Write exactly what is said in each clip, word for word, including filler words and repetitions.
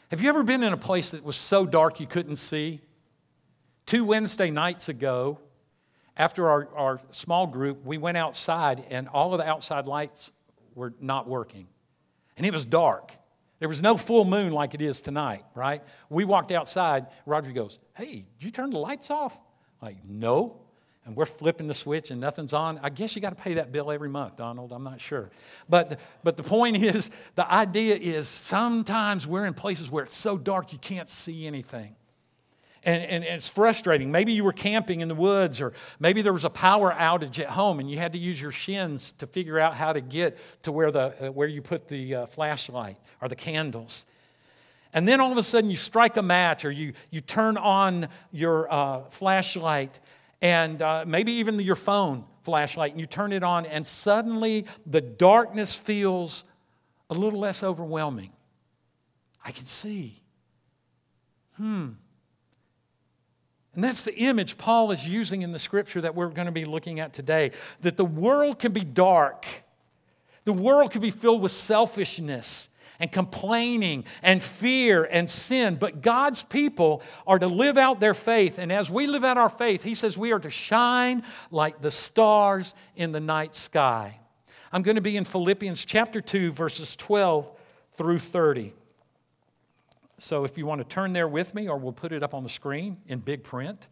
Have you ever been in a place that was so dark you couldn't see? Two Wednesday nights ago, after our, our small group, we went outside and all of the outside lights were not working. And it was dark. There was no full moon like it is tonight, right? We walked outside. Roger goes, "Hey, did you turn the lights off?" I'm like, "No." And we're flipping the switch and nothing's on. I guess you got to pay that bill every month, Donald. I'm not sure. But, but the point is, the idea is sometimes we're in places where it's so dark you can't see anything. And, and, and it's frustrating. Maybe you were camping in the woods, or maybe there was a power outage at home and you had to use your shins to figure out how to get to where, the, uh, where you put the uh, flashlight or the candles. And then all of a sudden you strike a match, or you, you turn on your uh, flashlight, and uh, maybe even your phone flashlight, and you turn it on, and suddenly the darkness feels a little less overwhelming. I can see. Hmm. And that's the image Paul is using in the scripture that we're going to be looking at today. That the world can be dark. The world can be filled with selfishness and complaining and fear and sin. But God's people are to live out their faith. And as we live out our faith, he says we are to shine like the stars in the night sky. I'm going to be in Philippians chapter two, verses twelve through thirty. So if you want to turn there with me, or we'll put it up on the screen in big print.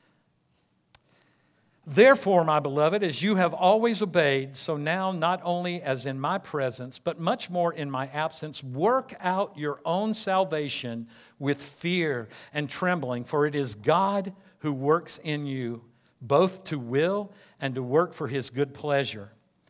"Therefore, my beloved, as you have always obeyed, so now not only as in my presence, but much more in my absence, work out your own salvation with fear and trembling, for it is God who works in you, both to will and to work for his good pleasure.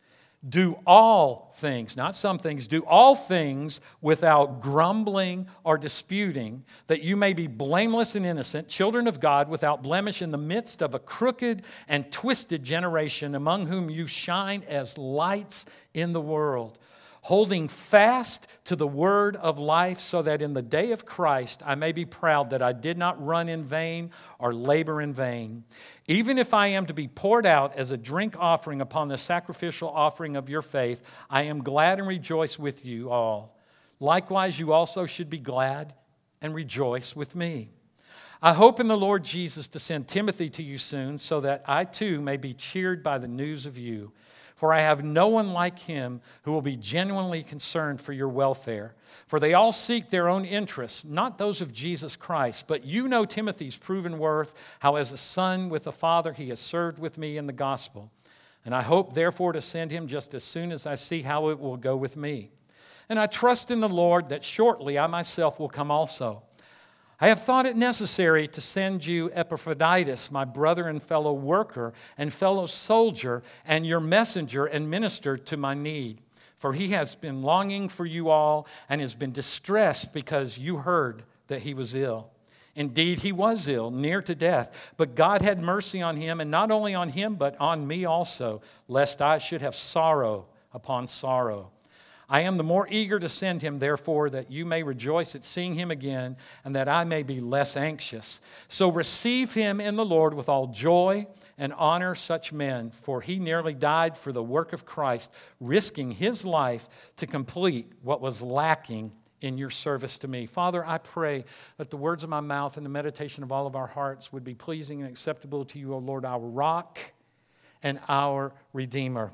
Do all things," not some things, "do all things without grumbling or disputing, that you may be blameless and innocent, children of God, without blemish in the midst of a crooked and twisted generation, among whom you shine as lights in the world, holding fast to the word of life, so that in the day of Christ I may be proud that I did not run in vain or labor in vain. Even if I am to be poured out as a drink offering upon the sacrificial offering of your faith, I am glad and rejoice with you all. Likewise, you also should be glad and rejoice with me. I hope in the Lord Jesus to send Timothy to you soon, so that I too may be cheered by the news of you. For I have no one like him who will be genuinely concerned for your welfare. For they all seek their own interests, not those of Jesus Christ. But you know Timothy's proven worth, how as a son with a father he has served with me in the gospel. And I hope therefore to send him just as soon as I see how it will go with me. And I trust in the Lord that shortly I myself will come also. I have thought it necessary to send you Epaphroditus, my brother and fellow worker and fellow soldier, and your messenger and minister to my need. For he has been longing for you all and has been distressed because you heard that he was ill. Indeed, he was ill, near to death. But God had mercy on him, and not only on him, but on me also, lest I should have sorrow upon sorrow. I am the more eager to send him, therefore, that you may rejoice at seeing him again, and that I may be less anxious. So receive him in the Lord with all joy, and honor such men, for he nearly died for the work of Christ, risking his life to complete what was lacking in your service to me. Father, I pray that the words of my mouth and the meditation of all of our hearts would be pleasing and acceptable to you, O Lord, our rock and our Redeemer.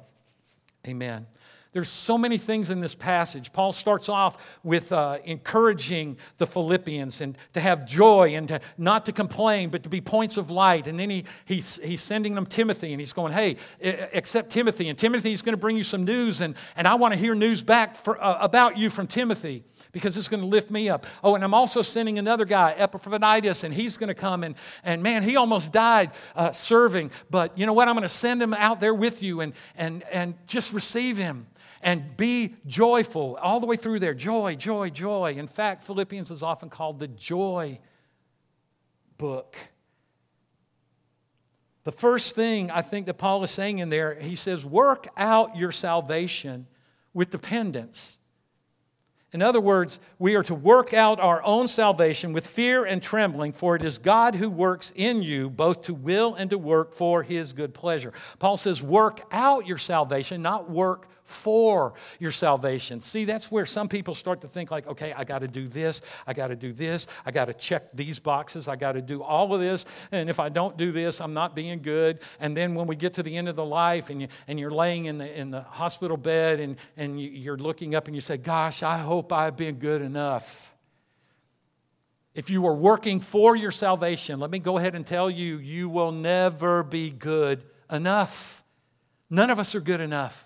Amen. There's so many things in this passage. Paul starts off with uh, encouraging the Philippians and to have joy and to not to complain, but to be points of light. And then he, he's, he's sending them Timothy, and he's going, hey, accept Timothy. And Timothy's going to bring you some news, and, and I want to hear news back for, uh, about you from Timothy, because it's going to lift me up. Oh, and I'm also sending another guy, Epaphroditus, and he's going to come. And, and man, he almost died uh, serving. But you know what? I'm going to send him out there with you, and, and, and just receive him. And be joyful all the way through there. Joy, joy, joy. In fact, Philippians is often called the joy book. The first thing I think that Paul is saying in there, he says, work out your salvation with dependence. In other words, we are to work out our own salvation with fear and trembling, for it is God who works in you both to will and to work for his good pleasure. Paul says, work out your salvation, not work for your salvation. See, that's where some people start to think like, okay, I got to do this, I got to do this, I got to check these boxes, I got to do all of this, and if I don't do this, I'm not being good. And then when we get to the end of the life and, you, and you're laying in the, in the hospital bed and, and you, you're looking up and you say, gosh, I hope I've been good enough. If you are working for your salvation, let me go ahead and tell you, you will never be good enough. None of us are good enough.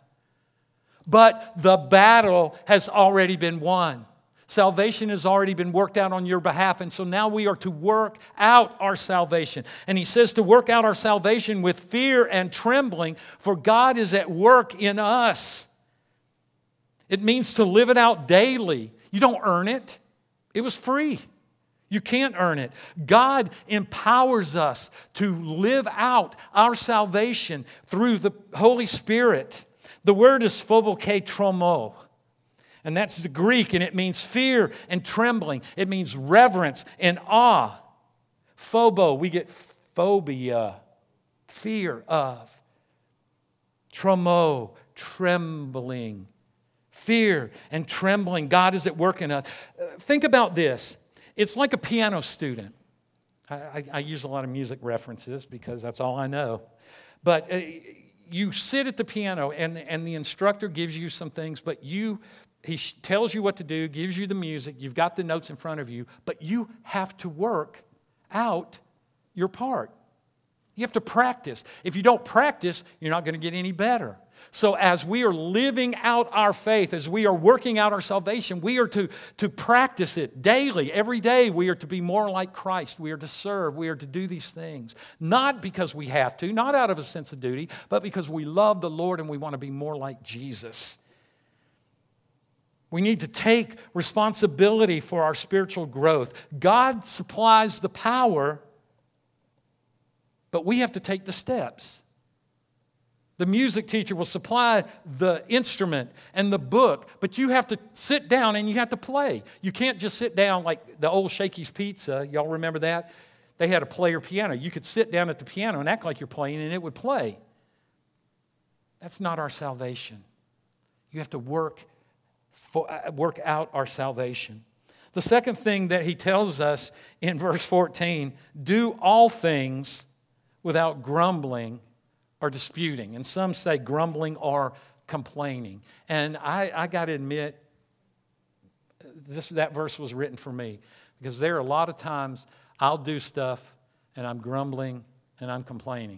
But the battle has already been won. Salvation has already been worked out on your behalf, and so now we are to work out our salvation. And he says to work out our salvation with fear and trembling, for God is at work in us. It means to live it out daily. You don't earn it. It was free. You can't earn it. God empowers us to live out our salvation through the Holy Spirit. The word is phobokeitromo, and that's the Greek, and it means fear and trembling. It means reverence and awe. Phobo, we get phobia, fear of. Tromo, trembling. Fear and trembling. God is at work in us. Think about this. It's like a piano student. I, I, I use a lot of music references because that's all I know. But uh, you sit at the piano and, and the instructor gives you some things, but you he tells you what to do, gives you the music, you've got the notes in front of you, but you have to work out your part. You have to practice. If you don't practice, you're not going to get any better. So as we are living out our faith, as we are working out our salvation, we are to, to practice it daily. Every day we are to be more like Christ. We are to serve. We are to do these things. Not because we have to, not out of a sense of duty, but because we love the Lord and we want to be more like Jesus. We need to take responsibility for our spiritual growth. God supplies the power, but we have to take the steps. The music teacher will supply the instrument and the book, but you have to sit down and you have to play. You can't just sit down like the old Shakey's Pizza. Y'all remember that? They had a player piano. You could sit down at the piano and act like you're playing and it would play. That's not our salvation. You have to work, for, work out our salvation. The second thing that he tells us in verse fourteen, do all things without grumbling or disputing. And some say grumbling or complaining. And I, I got to admit, this, that verse was written for me. Because there are a lot of times I'll do stuff and I'm grumbling and I'm complaining.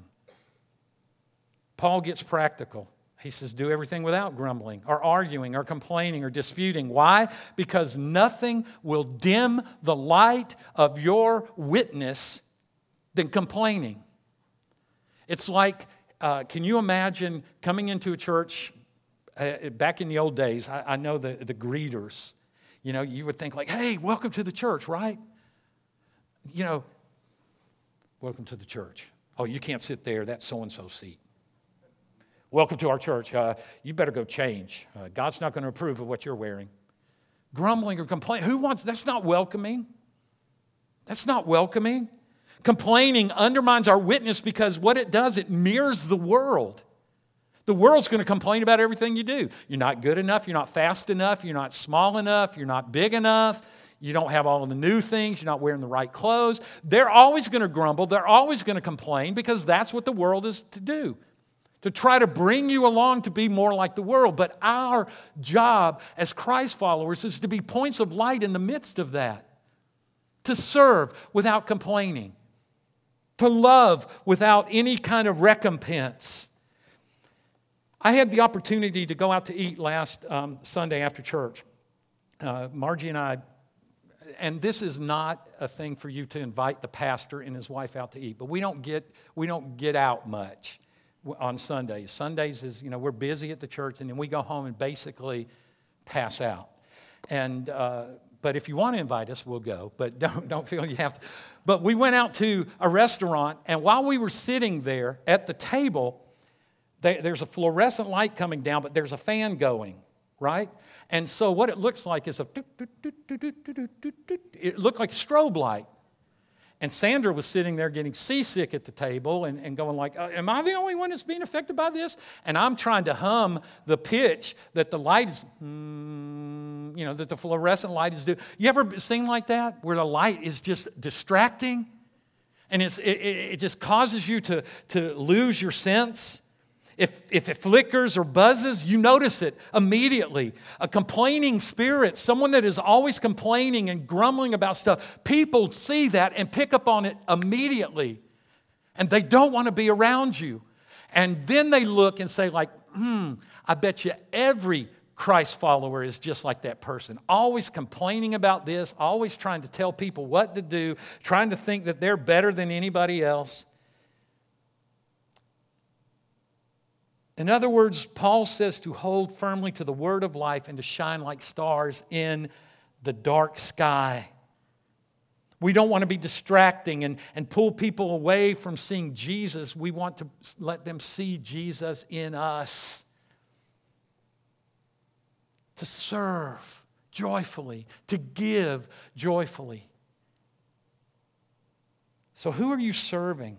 Paul gets practical. He says, do everything without grumbling or arguing or complaining or disputing. Why? Because nothing will dim the light of your witness than complaining. It's like, uh, can you imagine coming into a church uh, back in the old days? I, I know the, the greeters. You know, you would think like, hey, welcome to the church, right? You know, welcome to the church. Oh, you can't sit there. That's so-and-so's seat. Welcome to our church. Uh, you better go change. Uh, God's not going to approve of what you're wearing. Grumbling or complaining. Who wants, that's not welcoming. That's not welcoming. Complaining undermines our witness because what it does, it mirrors the world. The world's going to complain about everything you do. You're not good enough. You're not fast enough. You're not small enough. You're not big enough. You don't have all of the new things. You're not wearing the right clothes. They're always going to grumble. They're always going to complain because that's what the world is to do, to try to bring you along to be more like the world. But our job as Christ followers is to be points of light in the midst of that, to serve without complaining, to love without any kind of recompense. I had the opportunity to go out to eat last um, Sunday after church. Uh, Margie and I, and this is not a thing for you to invite the pastor and his wife out to eat, but we don't get we don't get out much on Sundays. Sundays is, you know, we're busy at the church, and then we go home and basically pass out. And uh, but if you want to invite us, we'll go. But don't don't feel you have to. But we went out to a restaurant, and while we were sitting there at the table, they, there's a fluorescent light coming down, but there's a fan going, right? And so what it looks like is a, it looked like strobe light. And Sandra was sitting there getting seasick at the table and, and going like, uh, am I the only one that's being affected by this? And I'm trying to hum the pitch that the light is, mm, you know, that the fluorescent light is doing. You ever seen like that? Where the light is just distracting? And it's, it, it just causes you to, to lose your sense. If, if it flickers or buzzes, you notice it immediately. A complaining spirit, someone that is always complaining and grumbling about stuff, people see that and pick up on it immediately. And they don't want to be around you. And then they look and say like, hmm, I bet you every Christ follower is just like that person. Always complaining about this, always trying to tell people what to do, trying to think that they're better than anybody else. In other words, Paul says to hold firmly to the word of life and to shine like stars in the dark sky. We don't want to be distracting and, and pull people away from seeing Jesus. We want to let them see Jesus in us. To serve joyfully, to give joyfully. So who are you serving?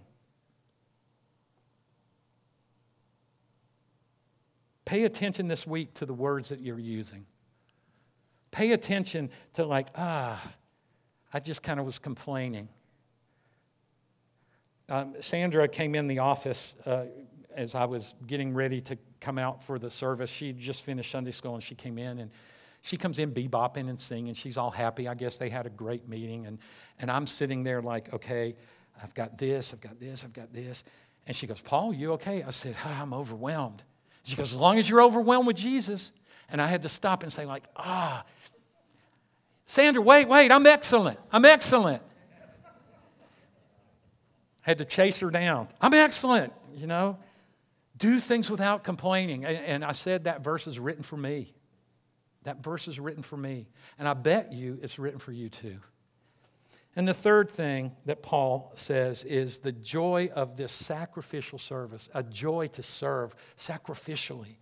Pay attention this week to the words that you're using. Pay attention to like, ah, I just kind of was complaining. Um, Sandra came in the office uh, as I was getting ready to come out for the service. She just finished Sunday school and she came in and she comes in bebopping and singing. She's all happy. I guess they had a great meeting. And, and I'm sitting there like, okay, I've got this, I've got this, I've got this. And she goes, Paul, you okay? I said, oh, I'm overwhelmed. She goes, as long as you're overwhelmed with Jesus. And I had to stop and say like, ah, Sandra, wait, wait, I'm excellent. I'm excellent. Had to chase her down. I'm excellent, you know. Do things without complaining. And I said that verse is written for me. That verse is written for me. And I bet you it's written for you too. And the third thing that Paul says is the joy of this sacrificial service, a joy to serve sacrificially.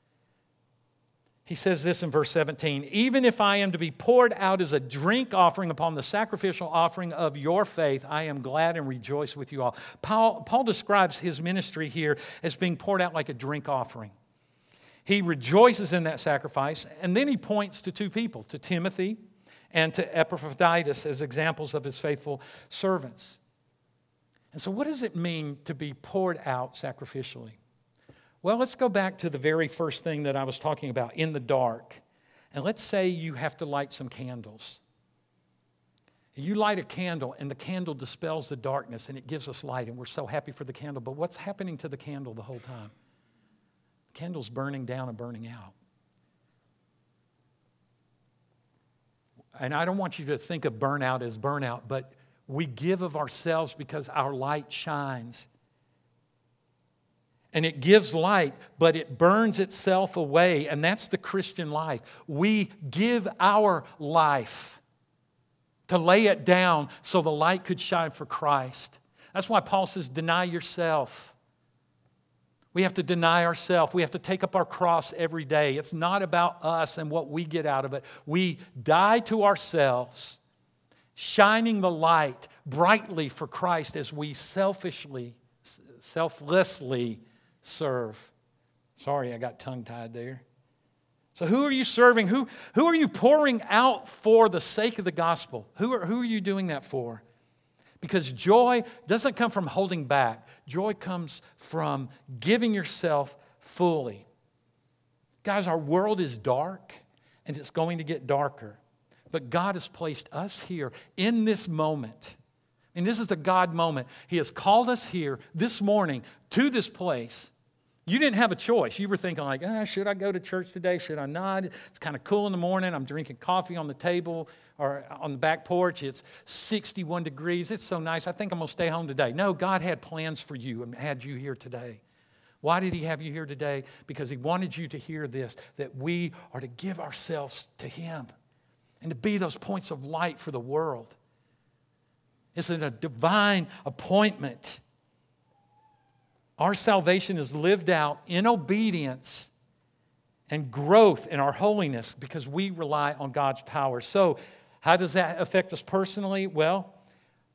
He says this in verse seventeen, even if I am to be poured out as a drink offering upon the sacrificial offering of your faith, I am glad and rejoice with you all. Paul, Paul describes his ministry here as being poured out like a drink offering. He rejoices in that sacrifice, and then he points to two people, to Timothy and to Epaphroditus as examples of his faithful servants. And so what does it mean to be poured out sacrificially? Well, let's go back to the very first thing that I was talking about, in the dark. And let's say you have to light some candles. You light a candle, and the candle dispels the darkness, and it gives us light, and we're so happy for the candle. But what's happening to the candle the whole time? The candle's burning down and burning out. And I don't want you to think of burnout as burnout, but we give of ourselves because our light shines. And it gives light, but it burns itself away. And that's the Christian life. We give our life to lay it down so the light could shine for Christ. That's why Paul says, deny yourself. We have to deny ourselves. We have to take up our cross every day. It's not about us and what we get out of it. We die to ourselves, shining the light brightly for Christ as we selfishly, selflessly serve. Sorry, I got tongue-tied there. So who are you serving? Who, who are you pouring out for the sake of the gospel? Who are, who are you doing that for? Because joy doesn't come from holding back. Joy comes from giving yourself fully. Guys, our world is dark, and it's going to get darker. But God has placed us here in this moment. And this is the God moment. He has called us here this morning to this place. You didn't have a choice. You were thinking like, ah, should I go to church today? Should I not? It's kind of cool in the morning. I'm drinking coffee on the table or on the back porch. It's sixty-one degrees. It's so nice. I think I'm going to stay home today. No, God had plans for you and had you here today. Why did He have you here today? Because He wanted you to hear this, that we are to give ourselves to Him and to be those points of light for the world. It's a divine appointment. Our salvation is lived out in obedience and growth in our holiness because we rely on God's power. So, how does that affect us personally? Well,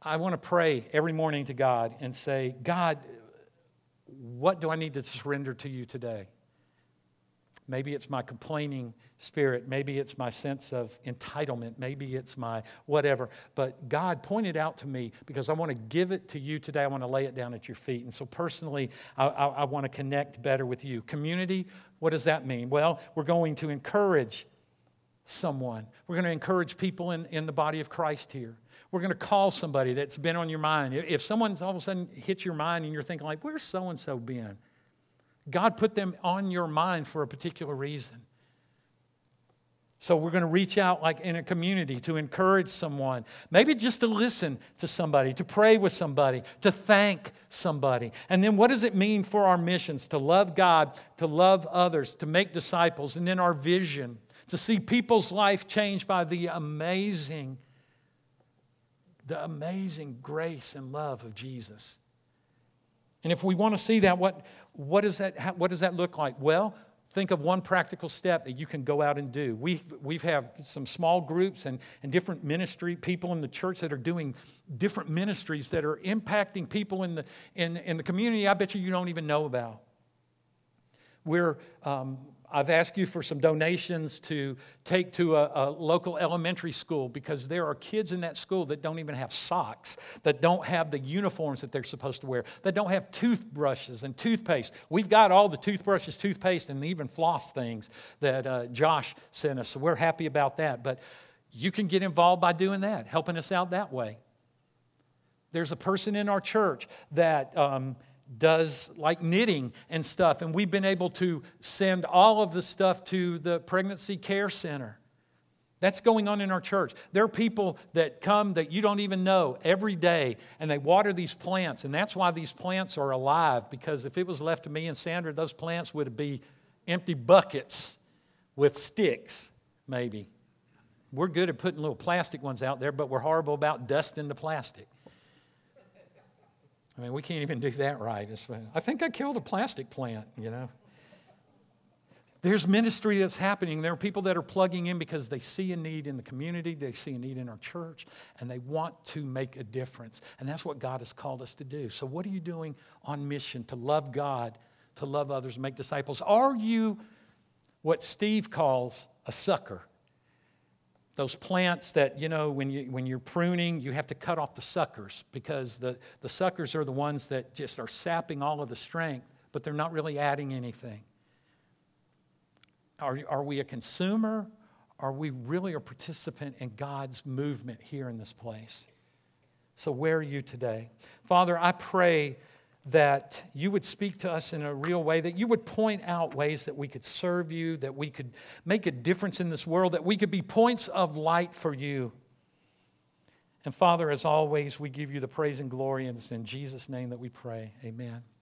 I want to pray every morning to God and say, God, what do I need to surrender to you today? Maybe it's my complaining spirit. Maybe it's my sense of entitlement. Maybe it's my whatever. But God, point it out to me because I want to give it to you today. I want to lay it down at your feet. And so personally, I, I, I want to connect better with you. Community, what does that mean? Well, we're going to encourage someone. We're going to encourage people in, in the body of Christ here. We're going to call somebody that's been on your mind. If someone's all of a sudden hits your mind and you're thinking like, where's so-and-so been? God put them on your mind for a particular reason. So we're going to reach out like in a community to encourage someone. Maybe just to listen to somebody, to pray with somebody, to thank somebody. And then what does it mean for our missions? To love God, to love others, to make disciples. And then our vision, to see people's life changed by the amazing, the amazing grace and love of Jesus. And if we want to see that, what, what, does that, what does that look like? Well, think of one practical step that you can go out and do. We we've have some small groups and, and different ministry people in the church that are doing different ministries that are impacting people in the in, in the community. I bet you you don't even know about. We're um, I've asked you for some donations to take to a, a local elementary school because there are kids in that school that don't even have socks, that don't have the uniforms that they're supposed to wear, that don't have toothbrushes and toothpaste. We've got all the toothbrushes, toothpaste, and even floss things that uh, Josh sent us, so we're happy about that. But you can get involved by doing that, helping us out that way. There's a person in our church that... Um, does like knitting and stuff, and we've been able to send all of the stuff to the Pregnancy Care Center. That's going on in our church. There are people that come that you don't even know every day, and they water these plants, and that's why these plants are alive, because if it was left to me and Sandra, those plants would be empty buckets with sticks, maybe. We're good at putting little plastic ones out there, but we're horrible about dusting the plastic. I mean, we can't even do that right. It's, I think I killed a plastic plant, you know. There's ministry that's happening. There are people that are plugging in because they see a need in the community, they see a need in our church, and they want to make a difference. And that's what God has called us to do. So what are you doing on mission? To love God, to love others, make disciples. Are you what Steve calls a sucker? Those plants that, you know, when, you, when you're pruning, you have to cut off the suckers because the, the suckers are the ones that just are sapping all of the strength, but they're not really adding anything. Are, are we a consumer? Are we really a participant in God's movement here in this place? So where are you today? Father, I pray that you would speak to us in a real way, that you would point out ways that we could serve you, that we could make a difference in this world, that we could be points of light for you. And Father, as always, we give you the praise and glory, and it's in Jesus' name that we pray. Amen.